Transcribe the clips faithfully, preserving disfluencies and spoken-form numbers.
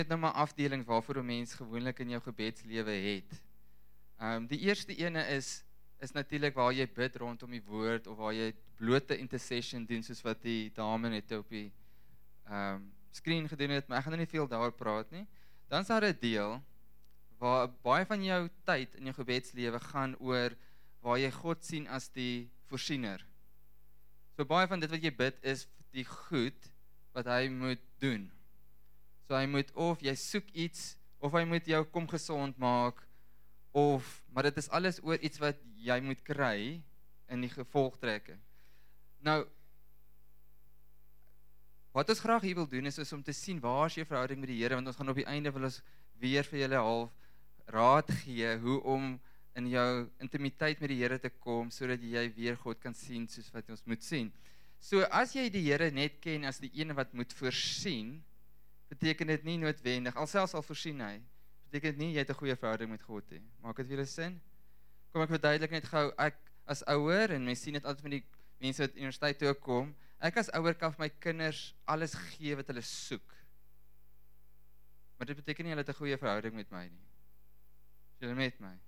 Het nou maar afdelings waarvoor 'n mens gewoonlik in jou gebedslewe het. Um, die eerste ene is, is natuurlik waar jy bid rondom die woord, of waar jy blote intercession doen, soos wat die dame net op die um, screen gedoen het, maar ek gaan nou nie veel daaroor praat nie. Dan is daar 'n deel, waar baie van jou tyd in jou gebedslewe gaan oor, waar jy God sien as die voorsiener. So baie van dit wat jy bid, is die goed, wat hy moet doen. So hy moet, of jy soek iets, of hy moet jou kom gesond maak, of, maar dit is alles oor iets wat jy moet kry, in die gevolgtrekking. Nou, wat ons graag hier wil doen, is, is om te sien, waar is jou verhouding met die Here, want ons gaan op die einde wil ons weer vir julle half raad gee, hoe om in jou intimiteit met die Here te kom, sodat jy weer God kan sien, soos wat ons moet sien. So, as jy die Here net ken, as die ene wat moet voorsien, beteken dit nie noodwendig, alselfs al voorsien hy, beteken dit nie, jy het 'n goeie verhouding met God hê. Maak dit weer sin? Kom ek verduidelik net gou, ek as ouer, en mens sien dit altyd met die mense wat universiteit toe kom, ek as ouer kan vir my kinders alles gee wat hulle soek. Maar dit beteken nie, hulle het 'n goeie verhouding met my nie. Is julle met my?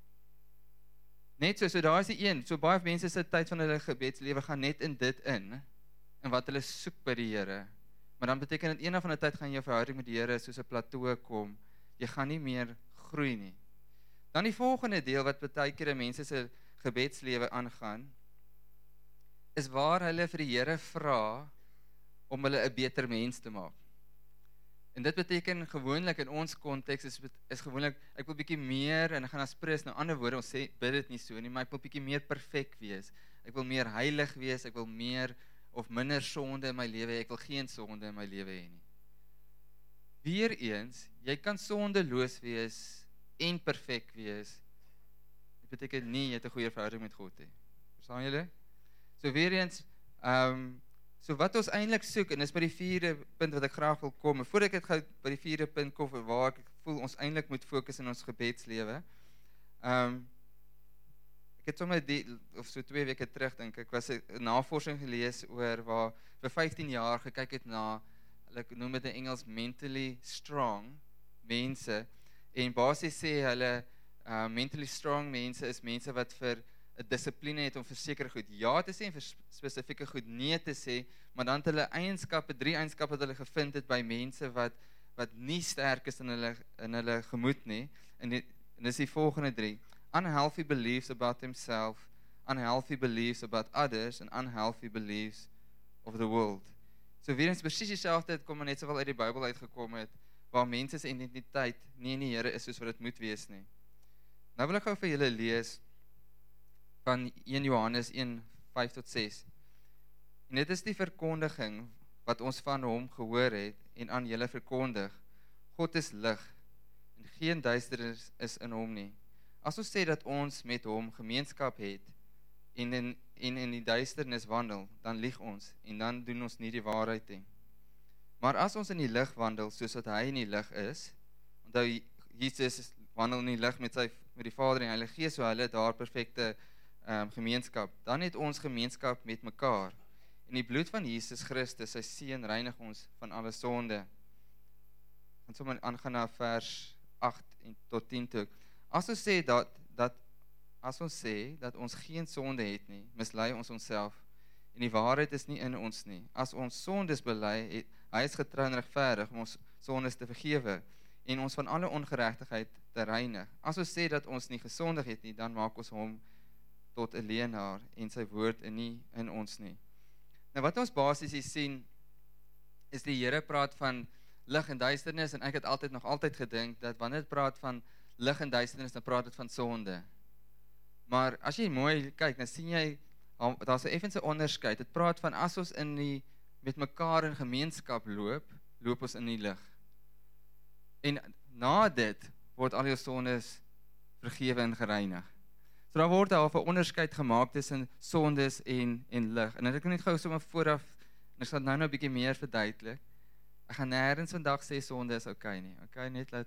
Net so, so daar is die een, so baie mense se tyd van hulle gebedslewe gaan net in dit in, en wat hulle soek by die Here. Maar dan beteken dit, eendag van die tyd gaan jou verhouding met die Here soos 'n plateau kom, jy gaan nie meer groei nie. Dan die volgende deel wat baie keer mense se gebedslewe aangaan, is waar hulle vir die Here vra om hulle 'n beter mens te maak. En dit beteken gewoonlik in ons konteks is, is gewoonlik, ek wil bietjie meer, en ek gaan aspres, nou ander woorde, ons sê, bid dit nie so nie, maar ek wil bietjie meer perfek wees, ek wil meer heilig wees, ek wil meer of minder sonde in my lewe hê, ek wil geen sonde in my lewe hê nie. Weereens, jy kan sondeloos wees en perfek wees. Dit beteken nie jy het 'n goeie verhouding met God hê. Verstaan julle? So weereens, um, so wat ons eintlik soek, en dis by die vierde punt wat ek graag wil kom, en voordat ek het gou by die vierde punt kom, waar ek voel ons eintlik moet fokus in ons gebedslewe. Um, ek het sommer die, of so twee weke terug, dink ek, was 'n navorsing gelees oor waar vir vyftien jaar gekyk het na, hulle noem dit in Engels mentally strong mense, en basies sê hulle uh, mentally strong mense is mense wat vir 'n dissipline het om vir sekere goed ja te sê en vir spesifieke goed nee te sê, maar dan het hulle eienskappe, drie eienskappe wat hulle gevind het by mense wat wat nie sterk is in hulle in hulle gemoed nie, en dit en dis die volgende drie: unhealthy beliefs about himself, unhealthy beliefs about others, and unhealthy beliefs of the world. So weer eens presies dieselfde, het kom net sowel uit die Bybel uitgekom het, waar mense se identiteit nie in die Here is soos wat dit moet wees nie. Nou wil ek gou vir julle lees van een Johannes een, vyf tot ses. En dit is die verkondiging wat ons van hom gehoor het en aan julle verkondig. God is lig en geen duisternis is in hom nie. As ons sê dat ons met hom gemeenskap het en in, en in die duisternis wandel, dan lieg ons en dan doen ons nie die waarheid nie. Maar as ons in die lig wandel soos wat hy in die lig is, onthou Jesus wandel in die lig met sy met die Vader en Heilige Gees, so hulle daar perfekte um, gemeenskap. Dan het ons gemeenskap met mekaar. En die bloed van Jesus Christus, sy seun, reinig ons van alle sonde. En sommer aangaan na vers agt en tot tien toe. As ons sê dat dat as ons sê dat ons geen sonde het nie, mislei ons onsself en die waarheid is nie in ons nie. As ons sondes bely, het, hy is getrou en regverdig om ons sondes te vergewe en ons van alle ongeregtigheid te reinig. As ons sê dat ons nie gesondig het nie, dan maak ons hom tot 'n leienaar en sy woord in nie in ons nie. Nou wat ons basies hier sien, is die Here praat van lig en duisternis, en ek het altyd nog altyd gedink, dat wanneer dit praat van lig en duisternis, dan praat dit van sonde. Maar as jy mooi kyk, dan sien jy, daar's 'n effense onderskeid. Dit praat van as ons in die, met mekaar in gemeenskap loop, loop ons in die lig. En na dit, word al jou sondes vergewe en gereinig. So daar word daar 'n onderskeid gemaak tussen sondes en, en lig. En ek kan net gou sommer vooraf, en ek sal nou nou 'n bietjie meer verduidelik. Ek gaan nêrens vandag sê sonde is okay nie. Okay, net laat,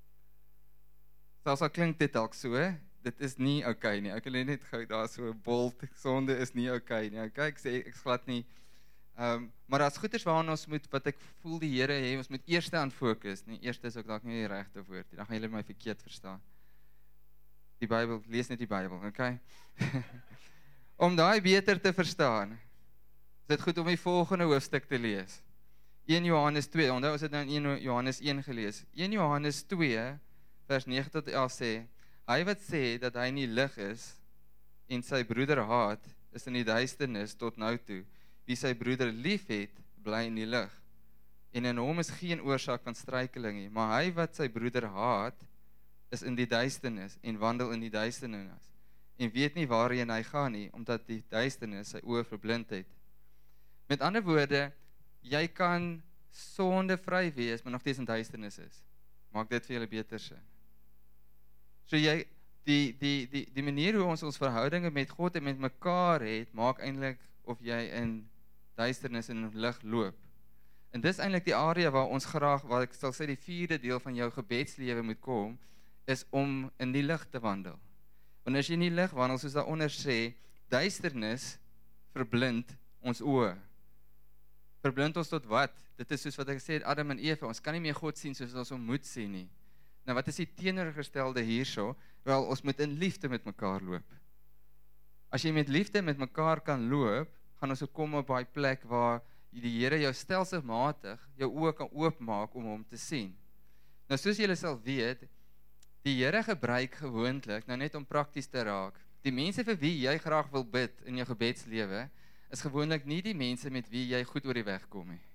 selfs al klink dit dalk so, dit is nie okay nie. Ek wil net gou daar so 'n bold, sonde is nie okay nie. Okay, ek sê, ek glad nie Um, maar as goeders waarna ons moet, wat ek voel die Here hê, ons moet eerste aan fokus. Nie eerste is ook dalk nie die regte woord nie. Dan gaan julle my verkeerd verstaan. Die Bybel, lees net die Bybel, okay? Om daai beter te verstaan, is dit goed om die volgende hoofstuk te lees. een Johannes twee, onthou ons het nou in een Johannes een gelees. een Johannes twee, vers nege tot elf sê, hy wat sê dat hy nie lig is, en sy broeder haat, is in die duisternis tot nou toe. Wie sy broeder lief het, bly in die lig. En in hom is geen oorsaak van struikeling nie, maar hy wat sy broeder haat, is in die duisternis, en wandel in die duisternis, en weet nie waarheen hy gaan nie, omdat die duisternis sy oë verblind het. Met ander woorde, jy kan sondevry wees, maar nog steeds in duisternis is. Maak dit vir julle beter sin. So jy, die, die, die, die manier hoe ons ons verhoudinge met God en met mekaar het, maak eintlik of jy in duisternis en in lig loop. En dis eintlik die area waar ons graag, waar ek sal sê die vierde deel van jou gebedslewe moet kom, is om in die lig te wandel. Want as jy in die lig wandel, soos daaronder sê, duisternis verblind ons oë. Verblind ons tot wat? Dit is soos wat ek sê, Adam en Eva, ons kan nie meer God sien soos ons hom moet sien nie. Nou wat is die teenoorgestelde hierso? Wel, ons moet in liefde met mekaar loop. As jy met liefde met mekaar kan loop, gaan ons ook kom op daai plek waar die Here jou stelselmatig jou oë kan oopmaak om hom te sien. Nou soos julle sal weet, die Here gebruik gewoonlik, nou net om prakties te raak, die mense vir wie jy graag wil bid in jou gebedslewe, is gewoonlik nie die mense met wie jy goed oor die weg kom nie.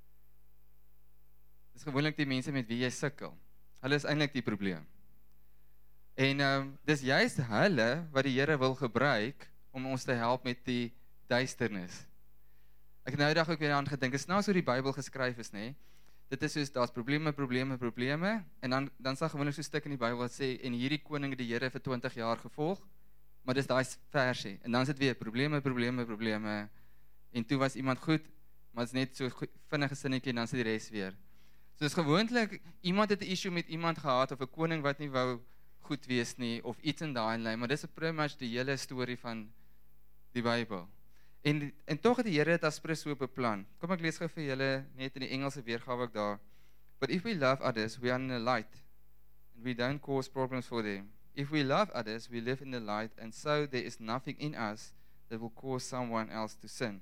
Dis gewoonlik die mense met wie jy sukkel. Hulle is eintlik die probleem. En um, dis juist hulle wat die Here wil gebruik om ons te help met die duisternis. Ek het nou die dag ook weer aan gedink, is nou so die Bybel geskryf is, nê? Dit is soos, daar's probleme, probleme, probleme, en dan, dan sal gewoonlik so 'n stuk in die Bybel wat sê, en hierdie koning het die Here vir twintig jaar gevolg, maar dis daai versie, en dan is dit weer probleme, probleme, probleme, en toe was iemand goed, maar is net so vinnige sinnetjie, en dan is die res weer. So is gewoonlik, iemand het 'n issue met iemand gehad, of 'n koning wat nie wou goed wees nie, of iets in daai lyn, maar dis pretty much die hele storie van die Bybel. En, en tog het die Here dit as prins so beplan. Kom ek lees gou vir julle net in die Engelse weergawe ek daar. But if we love others, we are in the light, and we don't cause problems for them. If we love others, we live in the light, and so there is nothing in us that will cause someone else to sin.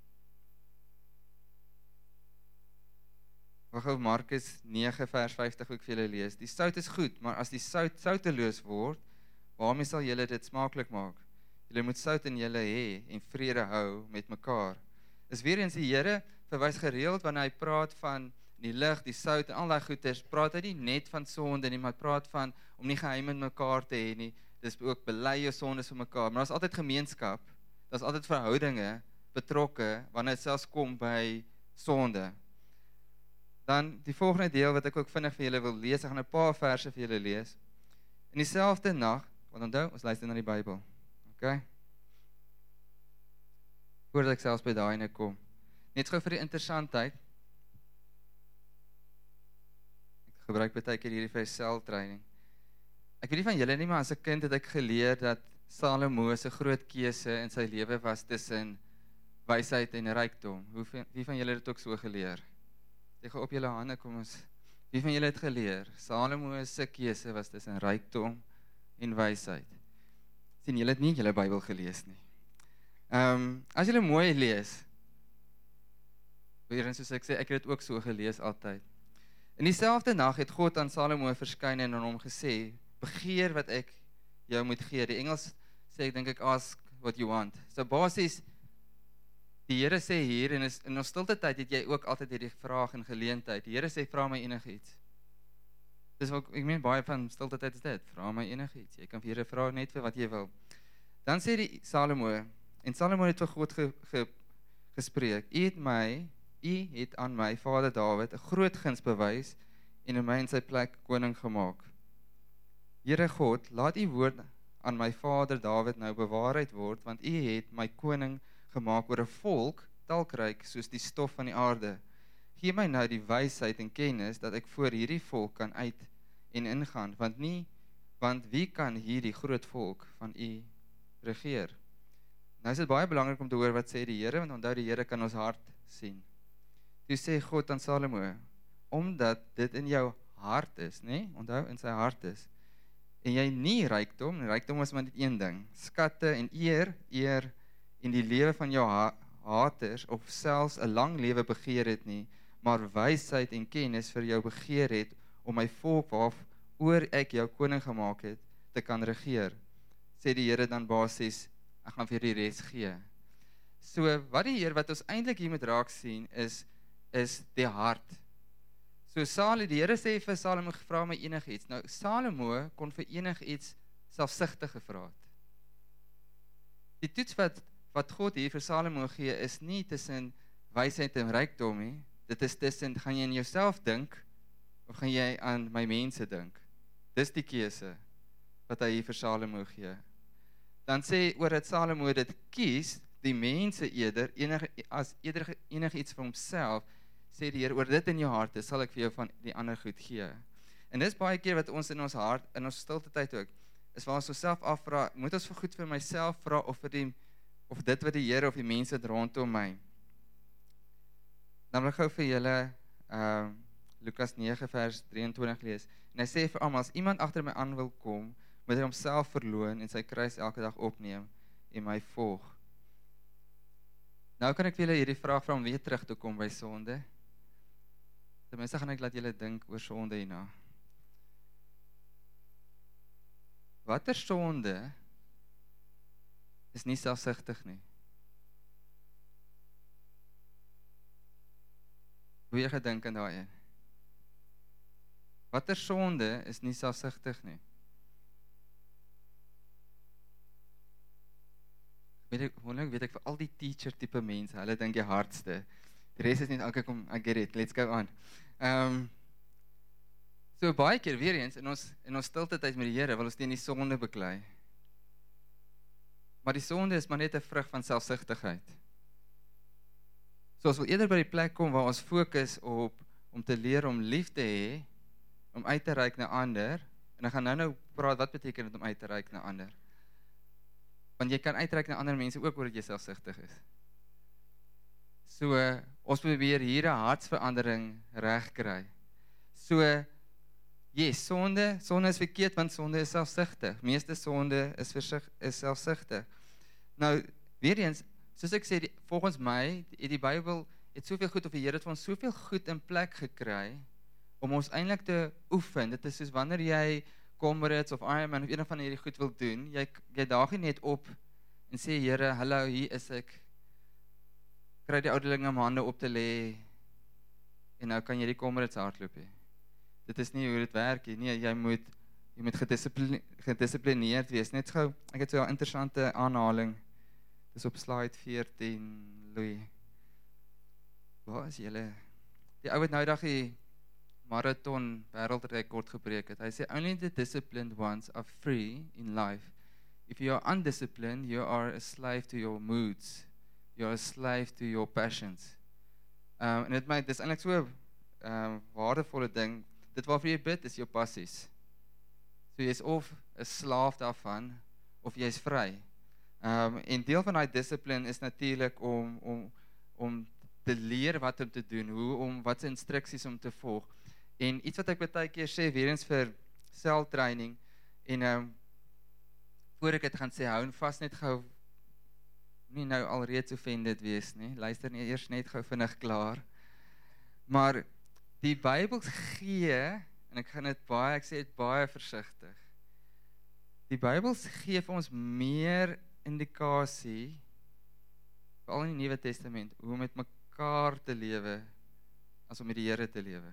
Ek gou Markus nege vers vyftig ook vir julle lees. Die sout is goed, maar as die sout souteloos word, waarmee sal julle dit smaaklik maak? Julle moet sout in julle hê en vrede hou met mekaar. Is weer eens die Here verwys gereeld wanneer hy praat van die lig, die sout en al daai goeders, praat hy nie net van sonde nie, maar praat van om nie geheim met mekaar te hê nie. Dis ook bely jou sondes vir mekaar, maar daar's altyd gemeenskap, daar's altyd verhoudinge betrokke wanneer dit selfs kom by sonde. Dan die volgende deel wat ek ook vinnig vir julle wil lees, ek gaan 'n paar verse vir julle lees. In dieselfde nag, want onthou, ons luister na die Bybel. Okay? Voordat ek selfs by daai ene kom. Net gou vir die interessantheid. Ek gebruik baie keer hierdie vir selftraining. Ek weet nie van julle nie, maar as 'n kind het ek geleer dat Salomo se groot keuse in sy lewe was tussen wysheid en rykdom. Hoe wie van julle het dit ook so geleer? Sê gou op julle hande, kom ons. Wie van julle het geleer? Salomo se keuse was tussen rykdom en wysheid. Sien, julle het nie julle Bybel gelees nie. Ehm, um, as julle mooi lees, weer en soos ek sê, ek het dit ook so gelees altyd. In dieselfde nag het God aan Salomo verskyn en aan hom gesê, begeer wat ek jou moet gee. Die Engels sê, ek dink ek, ask what you want. So basies, die Here sê hier, en is, in ons stilte tyd het jy ook altyd hierdie vraag en geleentheid. Die Here sê, vra my enigiets. Dis wat, ek meen, baie van stilte tyd is dit, vra my enigiets. Jy kan vir Here vra net vir wat jy wil. Dan sê die Salomo, en Salomo het vir God ge, ge, gespreek, U het my, U het aan my vader Dawid 'n groot guns bewys en in my in sy plek koning gemaak. Here God, laat U woord aan my vader Dawid nou bewaarheid word, want U het my koning gemaak oor 'n volk talkryk soos die stof van die aarde. Gee my nou die wysheid en kennis dat ek voor hierdie volk kan uit en ingaan, want nie want wie kan hierdie groot volk van U regeer? Nou is dit baie belangrik om te hoor wat sê die Here, want onthou die Here kan ons hart sien. Toe sê God aan Salomo, omdat dit in jou hart is, né? Onthou, in sy hart is, en jy nie rykdom, rykdom is maar net een ding, skatte en eer, eer en die lewe van jou ha haters, of selfs 'n lang lewe begeer het nie, maar wysheid en kennis vir jou begeer het, om my volk waaroor ek jou koning gemaak het, te kan regeer. Sê die Here dan basies, ek gaan vir die res gee. So, wat die Here, wat ons eintlik hier moet raak sien, is, is die hart. So Salomo, die Here sê vir Salomo, vra my enigiets. Nou, Salomo kon vir enigiets selfsugtig gevra het. Die toets wat, wat God hier vir Salomo gee, is nie tussen wysheid en rykdom nie. Dit is tussen, gaan jy aan jouself dink, of gaan jy aan my mense dink? Dis die keuse wat hy hier vir Salomo gee. Dan sê oor dat Salomo dit kies, die mense eerder, enige, as eerder enige iets vir homself, sê die Here, oor dit in jou hart is, sal ek vir jou van die ander goed gee. En dis baie keer wat ons in ons hart, in ons stilte tyd ook, is waar ons osself afvra, moet ons vir goed vir myself vra, of vir die, of dit wat die Here of die mense rondom my. Dan wil ek gou vir julle, uh, Lukas nege vers drieëntwintig lees, en hy sê vir almal, as iemand agter my aan wil kom, moet hy homself verloon, en sy kruis elke dag opneem, en my volg. Nou kan ek vir julle hierdie vraag vra om weer terug te kom by sonde. Ten minste gaan ek laat julle dink oor sonde hierna. Watter sonde is nie selfsugtig nie? Hoe jy gedink aan daai een? Watter sonde is nie selfsugtig nie? Weet ek, wonderlik weet ek vir al die teacher tipe mense, hulle dink die hardste. Die res is net, okay, kom, I get it, let's go on. Um, so baie keer weer eens, in ons, in ons stilte tyd met die Here, wil ons teen die sonde beklei. Maar die sonde is maar net 'n vrug van selfsugtigheid. So ons wil eerder by die plek kom waar ons fokus op, om te leer om lief te hê, om uit te reik na ander, en ek gaan nou nou praat, wat beteken dit om uit te reik na ander? Want jy kan uitreik na ander mense ook oor dat jy selfsugtig is. So, ons probeer hier 'n hartsverandering regkry. So, yes, sonde, sonde is verkeerd, want sonde is selfsugtig. Meeste sonde is, versig, is selfsugtig. Nou, weer eens, soos ek sê, die, volgens my, die, die Bybel het soveel goed, of die Here het vir ons soveel goed in plek gekry, om ons eintlik te oefen. Dit is soos wanneer jy Comrades of Ironman of een van hierdie goed wil doen, jy, jy daag nie net op en sê, Here, hallo, hier is ek, kry die ouderlinge om hande op te lê, en nou kan jy die Comrades hardloop hê. Dit is nie hoe dit werk nie, nee, jy moet, jy moet gediscipline, gedisciplineerd wees. Net gou, ek het so 'n interessante aanhaling, dis op slide veertien, Louis. Waar is julle? Die ou het nou dag die marathon wêreldrekord gebreek het. Hy sê, only the disciplined ones are free in life. If you are undisciplined, you are a slave to your moods. You are a slave to your passions. Um, en dit my, dis eintlik so um, waardevolle ding. Dit waarvoor jy bid, is jou passies. So jy is of 'n slaaf daarvan, of jy is vry. Um, en deel van daai discipline is natuurlik om, om, om te leer wat om te doen, hoe om, wat se instruksies om te volg. En iets wat ek baie keer sê, weer eens vir seltraining, en um, voor ek het gaan sê, hou vas net gou, nie nou alreeds offended wees nie, luister nie eers net gou vinnig klaar, maar die Bybel gee, en ek gaan dit baie, ek sê dit baie versigtig, die Bybel gee vir ons meer indikasie, veral in die Nuwe Testament, hoe om met mekaar te lewe, as om met die Here te lewe.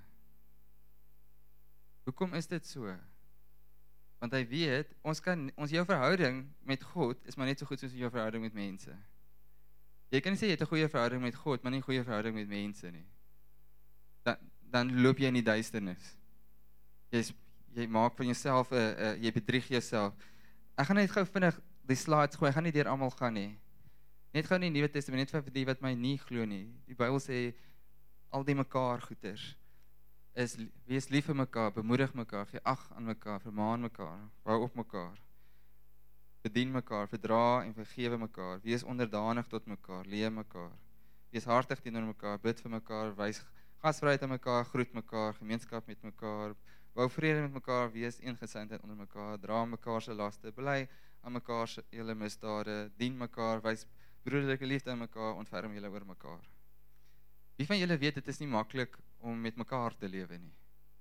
Hoekom is dit so? Want hy weet, ons kan, ons jou verhouding met God is maar net so goed soos jou verhouding met mense. Jy kan nie sê jy het 'n goeie verhouding met God, maar nie 'n goeie verhouding met mense nie. Dan, dan loop jy in die duisternis. Jy, is, jy maak van jouself, uh, uh, jy bedrieg jouself. Ek gaan net gou vinnig die slides gooi, ek gaan nie deur almal gaan nie. Net gou in die Nuwe Testament, net vir die wat my nie glo nie. Die Bybel sê, al die mekaar goeders, is, wees lief vir mekaar, bemoedig mekaar, gee ag aan mekaar, vermaan mekaar, bou op mekaar, bedien mekaar, verdra en vergewe mekaar, wees onderdanig tot mekaar, leer mekaar, wees hartig teenoor mekaar, bid vir mekaar, wys gasvryheid aan mekaar, groet mekaar, gemeenskap met mekaar, bou vrede met mekaar, wees eensgesindheid onder mekaar, dra mekaar se laste, bely aan mekaar se julle misdade, dien mekaar, wys broederlike liefde aan mekaar, ontferm julle oor mekaar. Wie van julle weet, dit is nie maklik om met mekaar te lewe nie?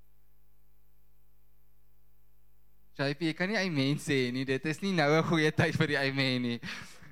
J P, jy kan nie amen sê nie, dit is nie nou 'n goeie tyd vir die amen nie.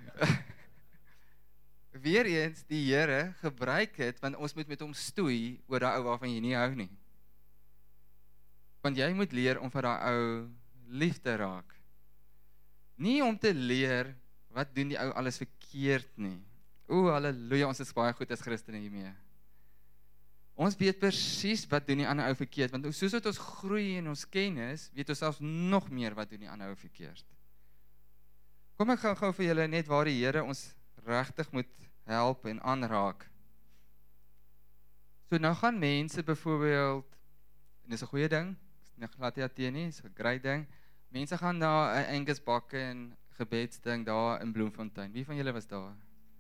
Weereens, die Here gebruik dit, want ons moet met hom stoei oor daai ou waarvan jy nie hou nie. Want jy moet leer om vir daai ou lief te raak. Nie om te leer, wat doen die ou alles verkeerd nie. O, halleluja, ons is baie goed as Christene hiermee. Ons weet presies wat doen die ander ou verkeerd, want soos wat ons groei in ons kennis, weet ons selfs nog meer wat doen die ander ou verkeerd. Kom ek gaan gou vir julle net waar die Here ons regtig moet help en aanraak. So nou gaan mense byvoorbeeld, en dis 'n goeie ding, ek laat jy teen nie, is 'n great ding. Mense gaan na 'n Angus bakke en gebedsding daar in Bloemfontein. Wie van julle was daar?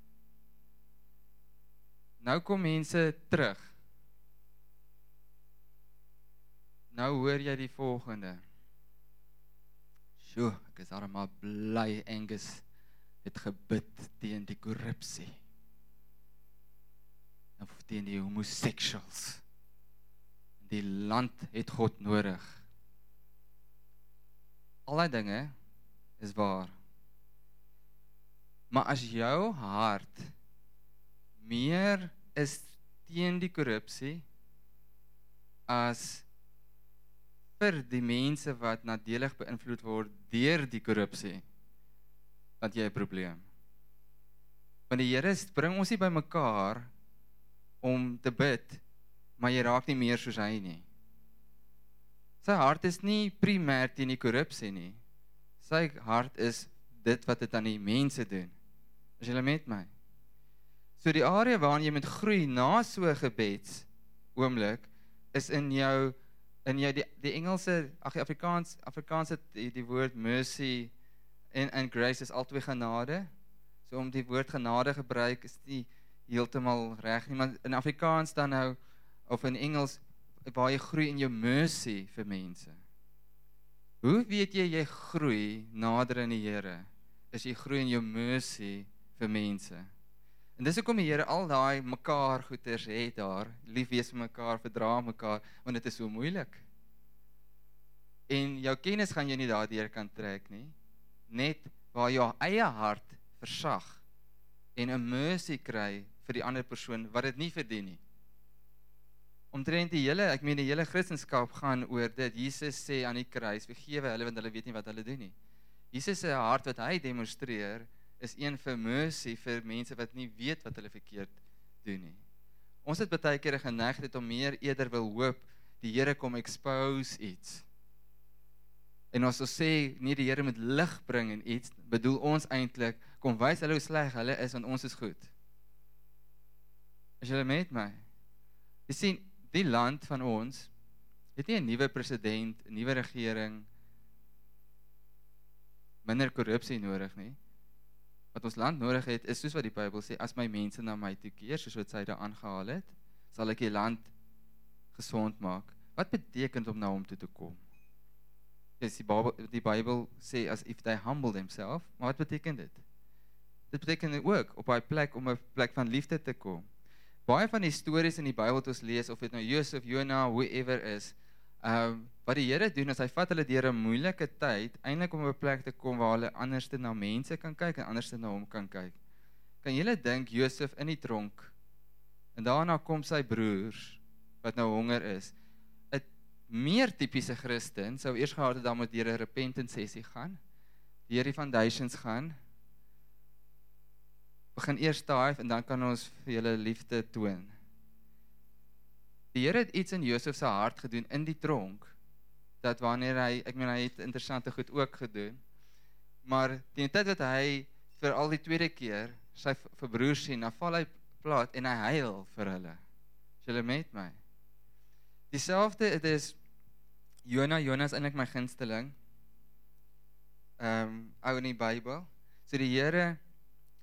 Nou kom mense terug. Nou hoor jy die volgende. Sjoe, ek is almal bly Angus het gebid teen die korrupsie. Of teen die homoseksuals. Die land het God nodig. Al die dinge is waar. Maar as jou hart meer is teen die korrupsie as vir die mense wat nadelig beïnvloed word deur die korrupsie, dat jy 'n probleem. Want die Here bring ons nie by mekaar om te bid, maar jy raak nie meer soos hy nie. Sy hart is nie primêr teen die korrupsie nie. Sy hart is dit wat dit aan die mense doen. Is julle met my? So die area waarin jy moet groei na so 'n gebeds oomblik is in jou in jou die, die Engelse, ag die Afrikaans, Afrikaanse die, die woord mercy en en grace is altyd genade. So om die woord genade gebruik is nie heeltemal reg nie, maar in Afrikaans dan nou of in Engels waar jy groei in jou mercy vir mense. Hoe weet jy jy groei nader aan die Here? Is jy groei in jou mercy vir mense. En dis hoekom die Here al daai mekaar goeders het daar, lief wees vir mekaar, verdra mekaar, want dit is so moeilik. En jou kennis gaan jy nie daardeur kan trek nie, net waar jou eie hart versag en 'n mercy kry vir die ander persoon wat dit nie verdien nie. Omtrent die hele, ek meen die hele Christendom gaan oor dit. Jesus sê aan die kruis, vergewe hulle want hulle weet nie wat hulle doen nie. Jesus se hart wat hy demonstreer is een vir mercy vir mense wat nie weet wat hulle verkeerd doen nie. Ons het baie keer 'n geneigtheid om meer eerder wil hoop die Here kom expose iets. En as ons sê nie die Here moet lig bring en iets, bedoel ons eintlik kom wys hulle hoe sleg hulle is want ons is goed. Is julle met my? Jy sien, die land van ons het nie 'n nuwe president, 'n nuwe regering, minder korrupsie nodig nie. Wat ons land nodig het, is soos wat die Bybel sê, as my mense na my toe keer, soos wat sy daar aangehaal het, sal ek die land gesond maak. Wat beteken om na hom toe te kom? Yes, die, Bybel, die Bybel sê, as if they humble themselves, maar wat beteken dit? Dit beteken ook, op hy plek, om 'n plek van liefde te kom. Baie van die stories in die Bybel wat ons lees, of dit nou Josef, Jona, whoever is, um, wat die Here doen, is hy vat hulle deur 'n moeilike tyd, eintlik om op 'n plek te kom waar hulle anderste na mense kan kyk en anderste na hom kan kyk. Kan julle dink Josef in die tronk en daarna kom sy broers wat nou honger is. 'n Meer tipiese Christen sou eers gehad het dan moet deur 'n repentance sessie gaan, deur die foundations gaan. Begin eers tithe en dan kan ons vir julle liefde toon. Die Here het iets in Josef se hart gedoen in die tronk, dat wanneer hy, ek meen hy het interessante goed ook gedoen, maar teen die tyd wat hy vir al die tweede keer sy vir broers sien, dan val hy plat en hy huil vir hulle. Is julle met my? Dieselfde, het is Jona, Jona is eintlik my gunsteling, um, ou in die Bybel. So die Here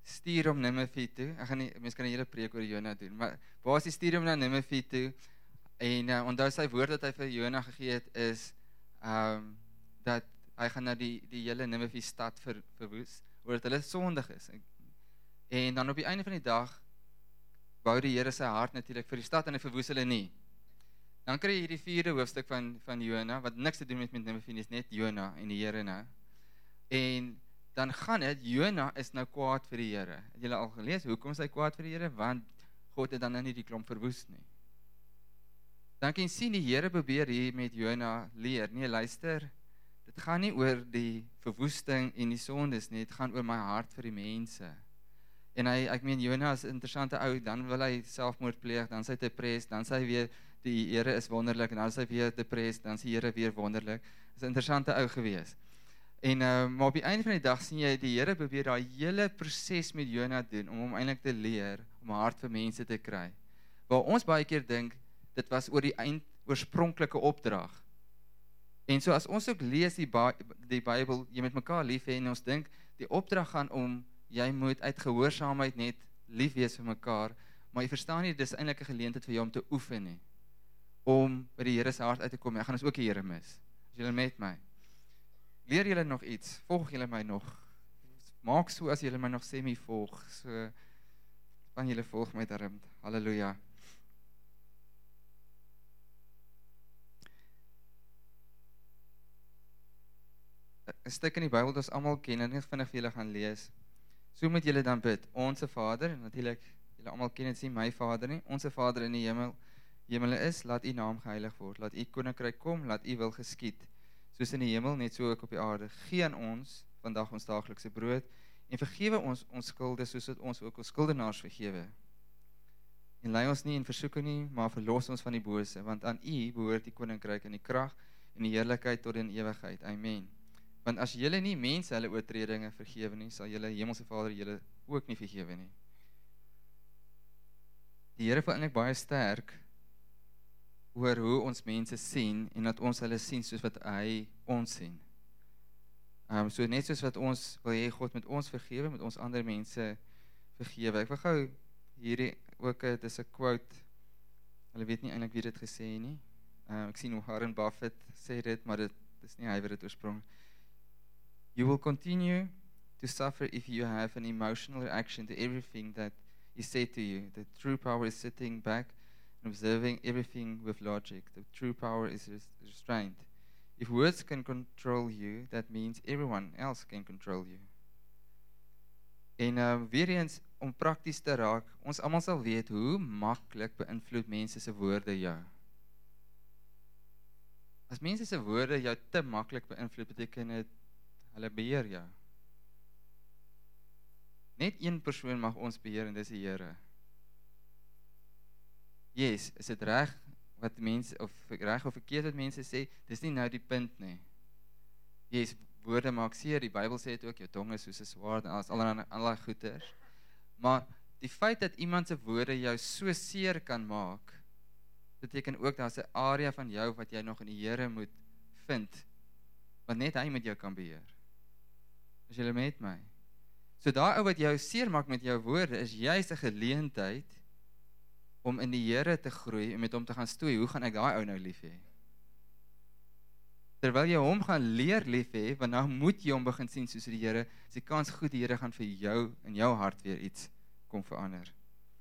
stuur hom Ninive toe. Ek gaan nie, mense kan 'n hele preek oor Jona doen, maar basies stuur hom na Ninive toe en uh, onthou sy woord wat hy vir Jona gegee het is um, dat hy gaan na die die hele Ninive stad ver, verwoes, omdat hulle sondig is. En dan op die einde van die dag bou die Here sy hart natuurlik vir die stad en hy verwoes hulle nie. Dan kry jy hierdie vierde hoofstuk van van Jona wat niks te doen met met Ninive nie, is net Jona en die Here nou. En dan gaan dit, Jona is nou kwaad vir die Here. Het julle al gelees, hoekom is hy kwaad vir die Here? Want God het dan nou nie die klomp verwoes nie. Dan kan jy sien, die Here probeer hier met Jona leer. Nee, luister, dit gaan nie oor die verwoesting en die sondes nie, dit gaan oor my hart vir die mense. En hy, ek meen, Jona is 'n interessante ou, dan wil hy selfmoord pleeg, dan sy depressed, dan sy weer, die Here is wonderlik, en dan sy weer depressed, dan sy Here weer wonderlik. Is 'n interessante ou gewees. En uh, maar op die einde van die dag sien jy, die Here probeer daai hele proses met Jona doen, om hom eintlik te leer, om 'n hart vir mense te kry. Waar ons baie keer dink, dit was oor die eind, oorspronklike opdrag. En so as ons ook lees die, die Bybel, jy met mekaar lief hê, en ons dink, die opdrag gaan om, jy moet uit gehoorsaamheid net lief wees vir mekaar, maar jy verstaan nie, dis eintlik 'n geleentheid vir jou om te oefen nie, om by die Here se hart uit te kom. Ek gaan ons ook die Here mis. Is julle met my? Leer julle nog iets? Volg julle my nog? Maak so as julle my nog semi volg. So van julle volg my darm. Halleluja. Een stuk in die Bybel wat ons almal ken, en net vinnig vir julle gaan lees. So moet julle dan bid. Onse Vader, en natuurlik julle almal ken dit, sien my Vader nie. Onse Vader in die hemel, hemel is, laat u naam geheilig word. Laat u koninkryk kom, laat u wil geskied. Soos in die hemel, net so ook op die aarde. Gee aan ons vandag ons daaglikse brood, en vergewe ons ons skulde, soos dat ons ook ons skuldenaars vergewe. En lei ons nie in versoeking nie, maar verlos ons van die bose, want aan u behoort die koninkryk en die krag en die heerlikheid tot in ewigheid. Amen. Want as julle nie mense hulle oortredinge vergewe nie, sal julle hemelse Vader julle ook nie vergewe nie. Die Here wil eintlik baie sterk oor hoe ons mense sien, en dat ons hulle sien soos wat hy ons sien. Um, so net soos wat ons wil hê God met ons vergewe, met ons ander mense vergewe. Ek wil gou hierdie ook, dit is 'n quote, hulle weet nie eintlik wie dit gesê nie. Um, ek sien hoe Warren Buffett sê dit, maar dit is nie hy wat dit oorsprong. You will continue to suffer if you have an emotional reaction to everything that is said to you. The true power is sitting back and observing everything with logic. The true power is restraint. If words can control you, that means everyone else can control you. En uh, weer eens, om prakties te raak, ons almal sal weet hoe maklik beïnvloed mense se woorde jou. As mense se woorde jou te maklik beïnvloed, beteken dit hulle beheer jou. Net een persoon mag ons beheer, en dis die Here. Yes, is dit reg wat mense, of reg of verkeerd wat mense sê, dis nie nou die punt nie. Yes, woorde maak seer, die Bybel sê dit ook, jou tong is soos 'n swaard, en alles, allerlei allerlei goeters. Maar die feit dat iemand se woorde jou so seer kan maak, beteken ook daar's 'n area van jou wat jy nog in die Here moet vind, want net hy met jou kan beheer. Is julle met my? So daai ou wat jou seer maak met jou woorde, is juist 'n geleentheid om in die Here te groei en met hom te gaan stoei. Hoe gaan ek daai ou nou lief hê? Terwyl jy hom gaan leer lief hê, want nou moet jy hom begin sien soos die Here, is die kans goed die Here gaan vir jou in jou hart weer iets kom verander.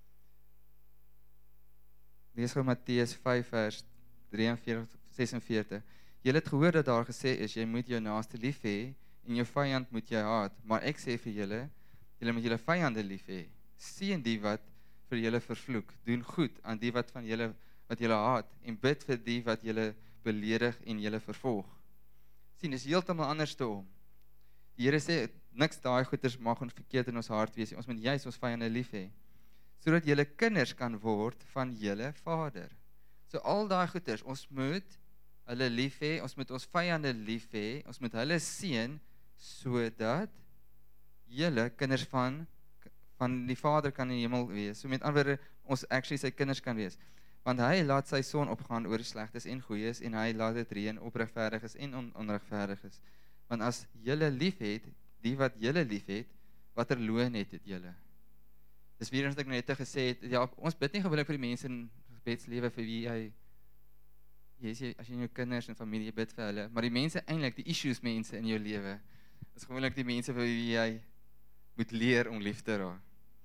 Lees gou Matteus vyf vers vyf drie vier ses en veertig. Julle het gehoor dat daar gesê is, jy moet jou naaste lief hê en jou vyand moet jy haat. Maar ek sê vir julle, julle moet julle vyande lief hê. Seën die wat vir julle vervloek. Doen goed aan die wat van julle wat julle haat en bid vir die wat julle beledig en julle vervolg. Sien, is heeltemal anders te om. Die Here sê niks daai goeters mag ons verkeerd in ons hart wees. Ons moet juis ons vyande lief hê, sodat julle kinders kan word van julle Vader. So al daai goeters, ons moet hulle lief hê, ons moet ons vyande lief hê, ons moet hulle seën sodat julle kinders van van die Vader kan in die hemel wees. So met ander woorde, ons actually sy kinders kan wees. Want hy laat sy son opgaan oor slegtes en goeies, en hy laat dit reën op regverdiges en on onregverdiges. Want as julle lief het, die wat julle lief het, watter loon het het julle? Dis weer eens wat ek net gesê het, ja, ons bid nie gewoonlik vir die mense in gebedslewe vir wie jy, jy, jy as jy jou kinders en familie jy bid vir hulle, maar die mense eintlik, die issues mense in jou lewe, is gewoonlik die mense vir wie jy moet leer om lief te raak.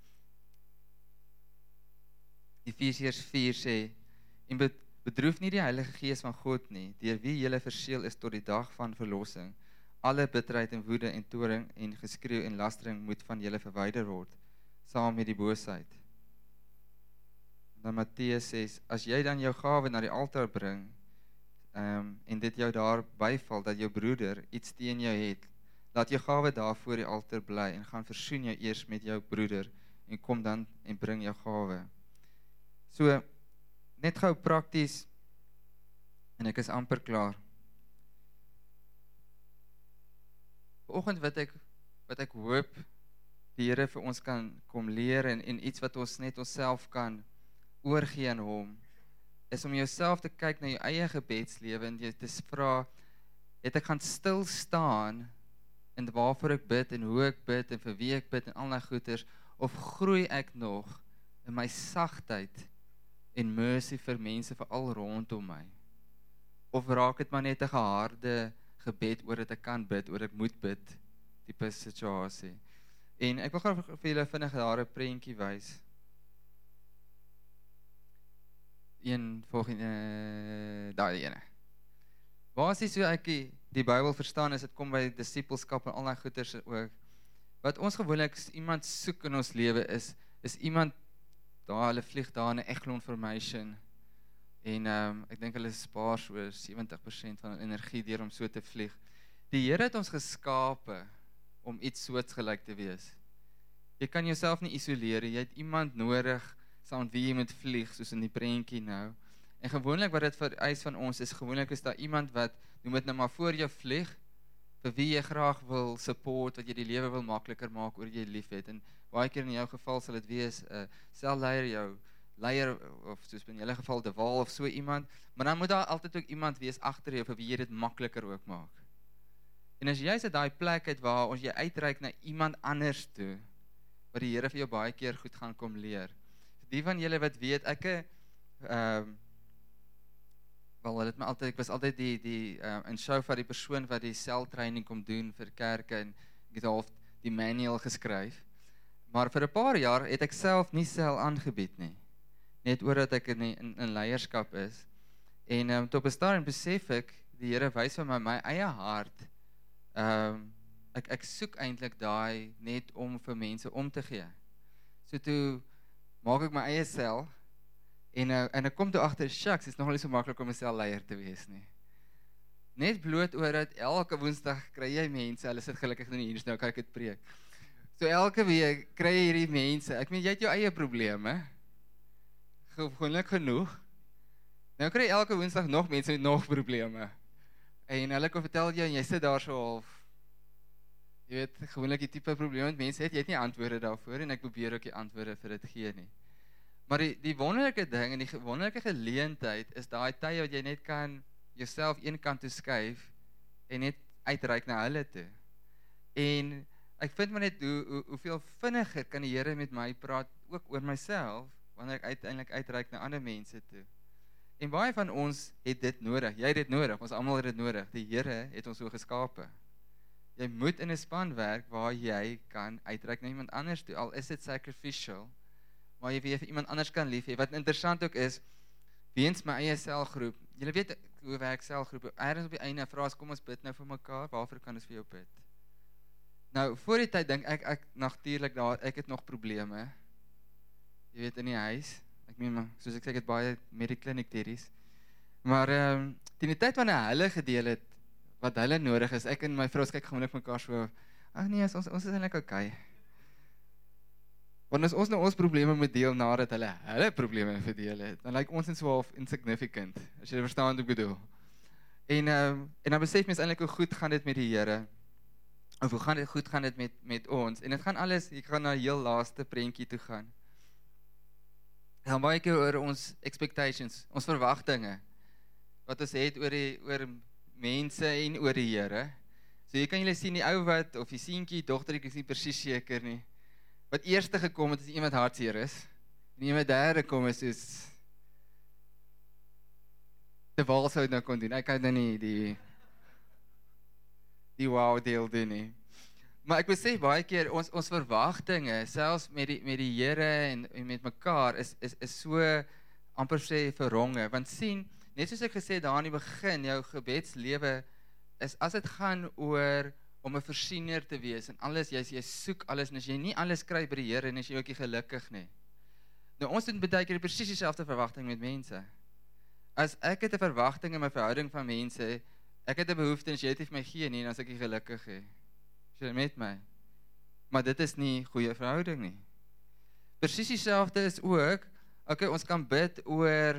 Efesiërs vier sê, en bedroef nie die Heilige Gees van God nie, deur wie julle verseël is tot die dag van verlossing. Alle bitterheid en woede en toorn en geskreeu en lastering moet van julle verwyder word, saam met die boosheid. Dan Matteus sê, as jy dan jou gawe na die altaar bring, um, en dit jou daar byval, dat jou broeder iets teen jou het, laat jou gawe daar voor die altaar bly, en gaan versoen jou eers met jou broeder, en kom dan en bring jou gawe. So, net gou prakties, en ek is amper klaar. Vanoggend wat ek, wat ek hoop, die Here vir ons kan kom leer, en, en iets wat ons net onsself kan oorgee aan hom, is om jouself te kyk na jou eie gebedslewe, en jy te vra, het ek gaan stil staan, en waarvoor ek bid, en hoe ek bid, en vir wie ek bid, en al die goeders, of groei ek nog in my sagtheid, en mercy vir mense veral rondom my? Of raak dit maar net 'n geharde gebed oor dat ek kan bid, oor ek moet bid, tipe situasie. En ek wil graag vir julle vinnig daar 'n prentjie wys. Een volgende, uh, daai ene. Basies so ek die, die Bybel verstaan is, dit kom by disipelskap en al die goeders ook. Wat ons gewoonlik iemand soek in ons lewe is, is iemand, daar hulle vlieg daar in 'n Eglon Formation, en um, ek dink hulle spaar so sewentig persent van hulle energie deur om so te vlieg. Die Here het ons geskape om iets soortgelyk te wees. Jy kan jouself nie isoleer, jy het iemand nodig saam met wie jy moet vlieg, soos in die prentjie nou. En gewoonlik wat dit vereis van ons is, gewoonlik is daar iemand wat, noem dit nou maar voor jou vlieg, vir wie jy graag wil support, wat jy die lewe wil makliker maak, oor jy lief het. En baie keer in jou geval sal dit wees, 'n uh, selleier, jou leier, of soos in julle geval, de Waal of so iemand, maar dan moet daar altyd ook iemand wees agter jou, vir wie jy dit makliker ook maak. En as jy sit daai plek het, waar ons jy uitreik na iemand anders toe, wat die Here vir jou baie keer goed gaan kom leer. Die van julle wat weet, ek, ehm, um, wel, het my altyd, ek was altyd die, die uh, in Shofar, die persoon wat die seltraining kom doen vir kerke, en ek het half die manual geskryf, maar vir 'n paar jaar het ek self nie sel aangebied nie, net oordat ek in, in, in leierskap is, en um, tot op 'n stadium besef ek, die Here wys vir my my eie hart, um, ek, ek soek eintlik daai net om vir mense om te gee. So toe maak ek my eie sel, en, uh, en ek kom toe agter, shucks, is nogal nie so maklik om 'n selleier te wees nie. Net bloot oor dat elke Woensdag kry jy mense, hulle sit gelukkig nie hier, nou kan ek dit preek. So elke week kry jy hierdie mense, ek meen jy het jou eie probleme, gewoonlik genoeg, nou kry jy elke Woensdag nog mense met nog probleme, en hulle kan vertel jou, en jy sit daar so half, jy weet, gewoonlik die tipe probleem wat mense het, jy het nie antwoorde daarvoor, en ek probeer ook die antwoorde vir dit gee nie. Maar die, die wonderlike ding, en die wonderlike geleentheid, is daai tye wat jy net kan, jouself een kant toe skuif, en net uitreik na hulle toe. En ek vind maar net, hoe, hoe, hoeveel vinniger kan die Here met my praat, ook oor myself, wanneer ek uiteindelik uitreik na ander mense toe. En baie van ons het dit nodig, jy het dit nodig, ons almal het dit nodig, die Here het ons so geskape. Jy moet in 'n span werk waar jy kan uitreik na iemand anders toe, al is dit sacrificial, maar jy weer vir iemand anders kan lief hê. Wat interessant ook is, weens my eie selgroep, julle weet hoe werk selgroepe, ergens op die einde vra as, kom ons bid nou vir mekaar, waarvoor kan ons vir jou bid? Nou, voor die tyd dink ek, ek natuurlik daar, ek het nog probleme, jy weet, in die huis, ek meen, soos ek sê, ek het baie medikliniek teries, maar um, teen die tyd wanneer hulle gedeel het, wat hulle nodig is, ek en my vrou kyk gewoonlik mekaar so, ag nee, ons, ons is eintlik okay. Want as ons nou ons probleme moet deel, nadat hulle hulle probleme verdeel het, dan lyk ons net so half insignificant, as jy verstaan wat ek bedoel. En, um, en dan besef mens eintlik hoe goed gaan dit met die Here, of hoe gaan dit goed gaan dit met, met ons, en dit gaan alles, ek gaan na heel laaste prentjie toe gaan. En dan baie keer oor ons expectations, ons verwagtinge, wat ons het oor die, oor mense en oor die Here. So So jy kan julle sien die ou wat of die seentjie, dogtertjie is nie presies seker nie. Wat eerste gekom het is iemand hartseer is. En iemand derde kom is soos de Waal sou dit nou kon doen. Ek kan nou nie die die wow deel doen nie. Maar ek wil sê baie keer ons ons verwagtinge, selfs met die met die Here en, en met mekaar is is is so amper sê verronge. Want sien, net soos ek gesê daar aan die begin, jou gebedslewe is as dit gaan oor om 'n voorsiener te wees en alles, jy jy soek alles en as jy nie alles kry by die Here en as jy ook nie gelukkig nie. Nou ons doen baie keer presies dieselfde verwagting met mense. As ek het 'n verwagting in my verhouding van mense, ek het 'n behoefte en jy het nie vir my gee nie en as ek nie gelukkig is. Is jy met my? Maar dit is nie goeie verhouding nie. Presies dieselfde is ook, okay, ons kan bid oor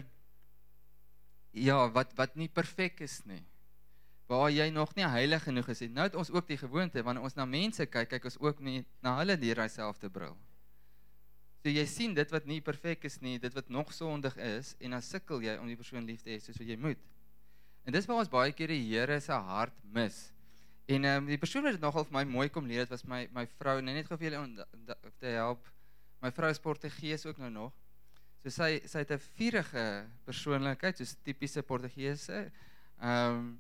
ja, wat wat nie perfek is nie. Waar jy nog nie heilig genoeg is nie. Nou het ons ook die gewoonte, wanneer ons na mense kyk, kyk ons ook nie na hulle deur dieselfde bril. So jy sien dit wat nie perfek is nie, dit wat nog sondig is, en dan sukkel jy om die persoon lief te hê soos wat jy moet. En dis waar ons baie keer die Here se hart mis. En um, die persoon wat dit nogal vir my mooi kom leer, dit was my my vrou, net net gou vir julle om te help. My vrou is Portugees ook nou nog. So sy sy het 'n vurige persoonlikheid, soos tipiese Portugese. Ehm um,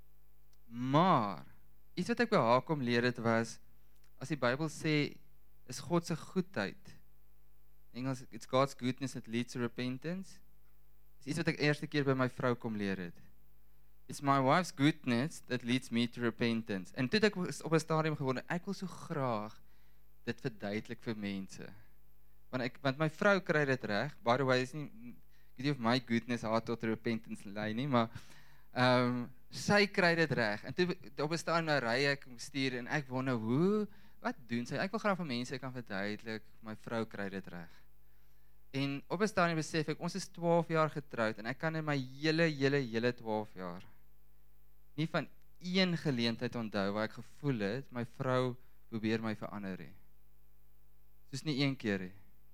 maar iets wat ek by haar kom leer het was, as die Bybel sê, is God se goedheid. In Engels, it's God's goodness that leads to repentance. Dis iets wat ek eerste keer by my vrou kom leer het. It's my wife's goodness that leads me to repentance. En toe het ek op 'n stadium gewonder, ek wil so graag dit verduidelik vir mense. Want ek want my vrou kry dit reg. By the way, is nie ek weet nie of my goodness haar tot repentance lei nie, maar ehm um, sy kry dit reg. En toe op 'n stadium nou ry ek stuur en ek wonder hoe wat doen sy? Ek wil graag vir mense kan verduidelik, my vrou kry dit reg. En op 'n stadium besef ek, ons is twaalf jaar getroud en ek kan in my hele hele hele twaalf jaar nie van een geleentheid onthou waar ek gevoel het my vrou probeer my verander hê. Soos nie een keer hê.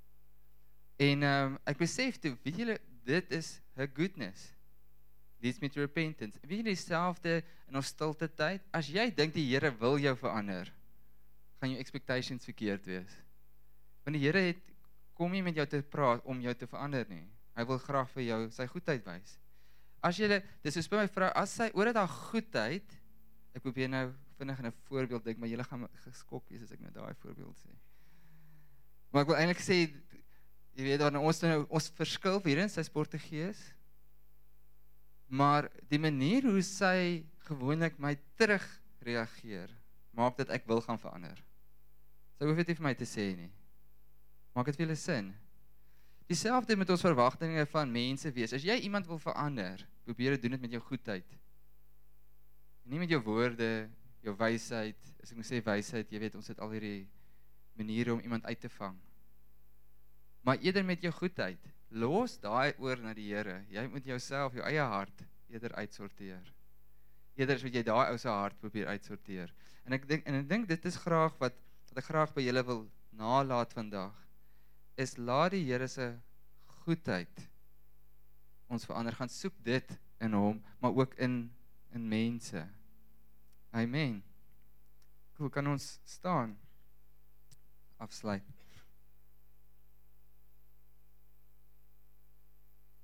En um, ek besef toe, weet julle, dit is her goodness. Leads me to repentance. Weet julle dieselfde in ons stilte tyd? As jy dink die Here wil jou verander, gaan jou expectations verkeerd wees. Want die Here het kom nie met jou te praat om jou te verander nie. Hy wil graag vir jou sy goedheid wys. As jy, dis soos by my vrou, as sy oor dit haar goedheid, ek probeer nou vinnig in 'n voorbeeld dink, maar julle gaan geskok wees as ek nou daai voorbeeld sê. Maar ek wil eintlik sê, jy weet, wanneer ons nou ons verskil hierin, sy's Portugees, maar die manier hoe sy gewoonlik my terug reageer, maak dit ek wil gaan verander. Sy hoef dit nie vir my te sê nie. Maak dit vir julle sin? Dieselfde met ons verwagtinge van mense wees. As jy iemand wil verander, probeer dit doen dit met jou goedheid. En nie met jou woorde, jou wysheid. As ek moet sê wysheid, jy weet, ons het al hierdie maniere om iemand uit te vang. Maar eerder met jou goedheid. Los daai oor na die Here. Jy moet jouself, jou eie hart eerder uitsorteer. Eerder as wat jy daai ou se hart probeer uitsorteer. En ek dink en ek dink dit is graag wat wat ek graag by julle wil nalaat vandag. Is laat die Here se goedheid ons verander, gaan soek dit in hom, maar ook in in mense. Amen. Hoe kan ons staan? Afsluit.